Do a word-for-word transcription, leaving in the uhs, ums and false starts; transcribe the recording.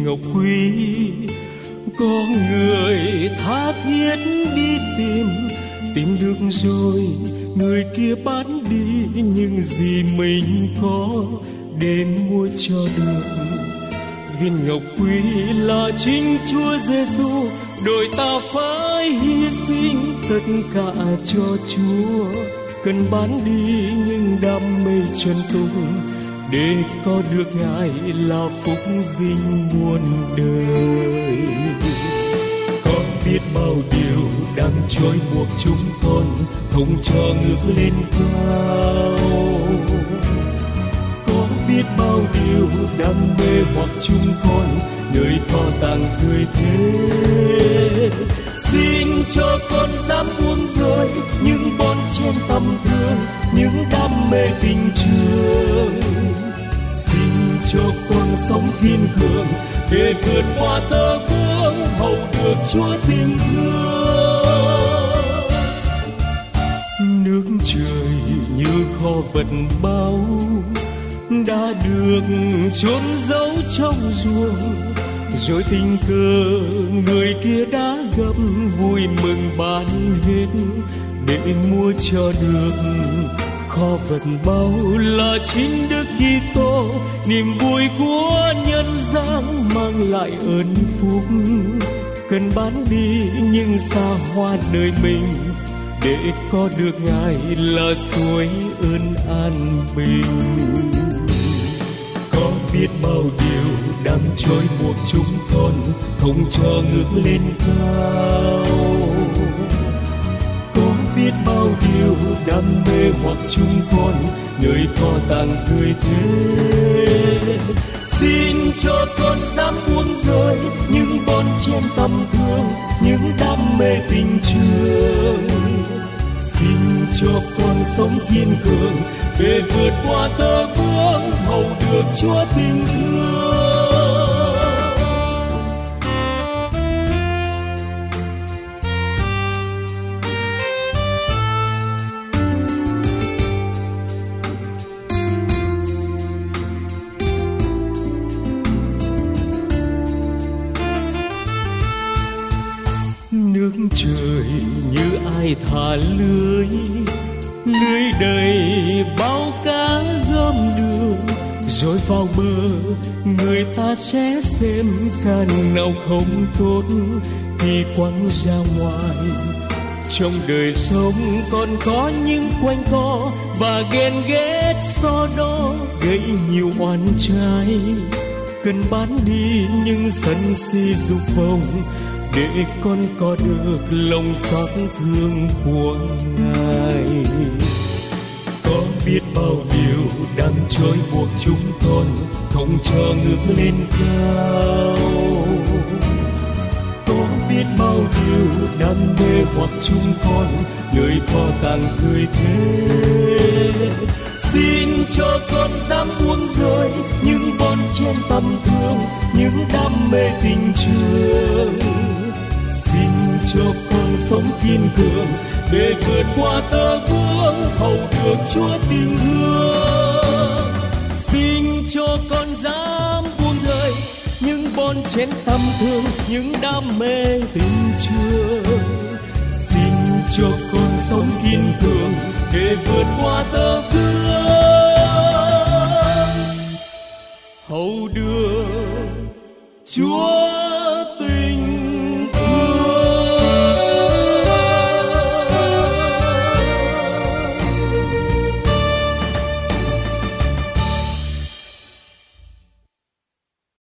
ngọc quý. Có người tha thiết đi tìm, tìm được rồi người kia bán đi những gì mình có để mua cho được. Viên ngọc quý là chính Chúa Giêsu, đổi ta phải hy sinh tất cả cho Chúa. Cần bán đi những đam mê chân tung để có được Ngài là phúc vinh muôn đời. Có biết bao điều đang trói buộc chúng con, không cho ngước lên cao. Có biết bao điều đam mê hoặc chúng con, nơi kho tàng dưới thế. Xin cho con dám buông rơi những bon chen tầm thường, những đam mê tình trường. Xin cho con sống kiên cường để vượt qua tơ vương, hầu được Chúa tình thương. Nước trời như kho vật báu đã được chôn giấu trong ruộng, rồi tình cờ người kia đã gặp, vui mừng bán hết để mua cho được. Kho vật báu là chính Đức Kitô, niềm vui của nhân gian mang lại ơn phúc. Cần bán đi những xa hoa đời mình để có được Ngài là suối ơn an bình. Có biết bao điều đang trói buộc chúng con, không cho ngước lên cao. Có biết bao điều đam mê hoặc chúng con, nơi kho tàng dưới thế. Xin cho con dám buông rơi những bon chen tầm thường, những đam mê tình trường. Xin cho con sống kiên cường để vượt qua tơ vương, hầu được Chúa tình thương. Nước trời như ai thả lưới, lưới đầy bao cá gom đường, rồi vào bờ người ta sẽ xem cá nào không tốt thì quăng ra ngoài. Trong đời sống còn có những quanh co và ghen ghét so đo gây nhiều oan trái. Cần bán đi những sân si dục vọng để con có được lòng xót thương của Ngài. Có biết bao điều đang trói buộc chúng con, không cho ngước lên cao. Có biết bao điều đam mê hoặc chúng con, nơi kho tàng dưới thế. Xin cho con dám buông rơi những bon chen tầm thường, những đam mê tình trường. Xin cho con sống kiên cường để vượt qua tơ vương, hầu được Chúa tình thương. Xin cho con dám buông rơi những bon chen tầm thường, những đam mê tình trường. Xin cho con sống kiên cường để vượt qua tơ vương,